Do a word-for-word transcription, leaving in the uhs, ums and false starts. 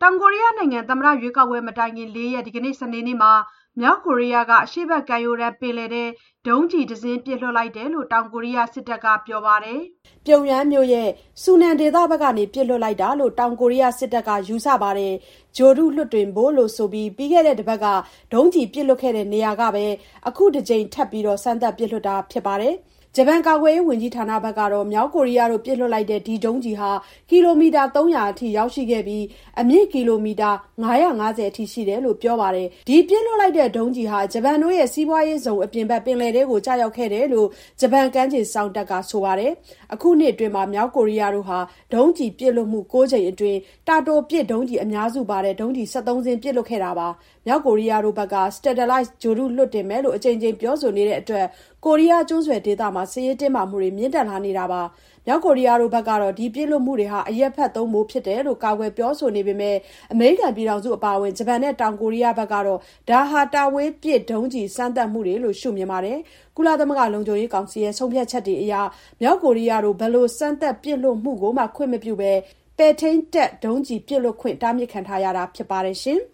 တောင်ကိုရီးယားနိုင်ငံသမ္မတရွေးကောက်ပွဲမတိုင်ခင်လေးရက်ဒီကနေ့စနေနေ့မှာမြောက်ကိုရီးယားကအရှေ့ဘက်ကမ်းရိုးတန်းပင်လယ်ထဲဒုံးကျည်တစ်စင်းပစ်လွှတ်လိုက်တယ်လို့တောင်ကိုရီးယားစစ်တပ်ကပြောပါတယ်။ပြုံယမ်းမြို့ရဲ့ဆူနန်ဒေသဘက်ကနေပစ်လွှတ်လိုက်တာလို့တောင်ကိုရီးယားစစ်တပ်ကယူဆပါတယ်။ဂျိုဒုလွှတ်တင်ဖို့လို့ဆိုပြီးပြီးခဲ့တဲ့တစ်ပတ်ကဒုံးကျည်ပစ်လွှတ်ခဲ့တဲ့နေရာကပဲအခုတစ်ကြိမ်ထပ်ပြီးတော့စမ်းသပ်ပစ်လွှတ်တာဖြစ်ပါတယ်။ဂျပန်ကာကွယ်ရေးဝန်ကြီးဌာနဘက်ကတော့မြောက်ကိုရီးယားတို့ပစ်လွှတ်လိုက်တဲ့ဒီဒုံးကျည်ဟာကီလိုမီတာသုံးရာအထိရောက်ရှိခဲ့ပြီးအမြင့်ကီလိုမီတာငါးရာငါးဆယ်အထိရှိတယ်လို့ပြောပါတယ်။ဒီပြစ်လွှတ်လိုက်တဲ့ဒုံးကျည်ဟာဂျပန်တို့ရဲ့စီးပွားရေးဇုံအပြင်ဘက်ပင်လယ်ထဲကိုကြာရောက်ခဲ့တယ်လို့ဂျပန်ကမ်းခြေစောင့်တပ်ကဆိုပါတယ်။အခုနှစ်အတွင်းမှာမြောက်ကိုရီးယားတို့ဟာဒုံးကျည်ပစ်လွှတ်မှုကိုးကြိမ်အတွင်းတာတိုပစ်ဒုံးကျည်အများစုပါတဲ့ဒုံးကျည်၁၃စင်းပစ်လွှတ်ခဲ့တာပါ။မြောက်ကိုရီးယားတို့ဘက်က Satellite ဂျိုဒုလွှတ်တင်မယ်လို့အကြိမ်ကြိမ်ပြောဆိုနေတဲ့အတွက်ကိုရီးယားကျွန်းဆွယ်ဒေသမှာစစ်ရေးတင်းမာမှုတွေမြင့်တက်လာနေတာပါ။မြောက်ကိုရီးယားတို့ဘက်ကတော့ဒီပြစ်လွှတ်မှုတွေဟာအရက်ဖက်သုံးဖို့ဖြစ်တယ်လို့ကာကွယ်ပြောဆိုနေပေမဲ့အမေရိကန်ပြည်ထောင်စုအပါအဝင်ဂျပန်နဲ့တောင်ကိုရီးယားဘက်ကတော့ဒါဟာတာဝေးပစ်ဒုံးကျည်စမ်းသပ်မှုတွေလို့ရှုမြင်ပါတယ်။ကုလသမဂ္ဂလုံခြုံရေးကောင်စီရဲ့ဆုံးဖြတ်ချက်တွေအရမြောက်ကိုရီးယားတို့ဘယ်လိုစမ်းသပ်ပစ်လွှတ်မှုကိုမှခွင့်မပြုဘဲပဲထိန်းတက်ဒုံးကျည်ပစ်လွှတ်ခွင့်တားမြစ်ခံထားရတာဖြစ်ပါတယ်ရှင်။